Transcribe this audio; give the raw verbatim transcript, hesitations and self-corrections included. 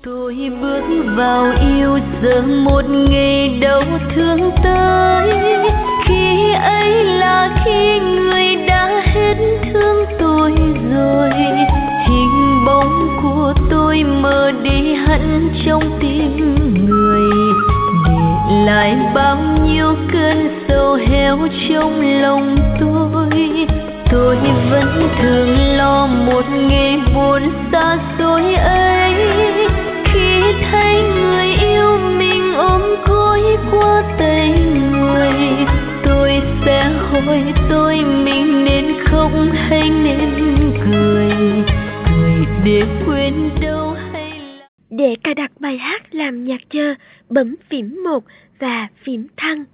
Tôi bước vào yêu giờ một ngày đau thương tới, khi ấy là khi người đã hết thương tôi rồi. Hình bóng của tôi mờ đi hẳn trong tim người, để lại bao nhiêu cơn sầu héo trong lòng tôi. Tôi vẫn thường lo một ngày buồn xa xôi ấy, khi thấy người yêu mình ôm gối qua tay người. Tôi sẽ hỏi tôi mình nên khóc hay nên cười, cười để quên đâu hay là... Để cài đặt bài hát làm nhạc chờ, bấm phím một và phím thăng.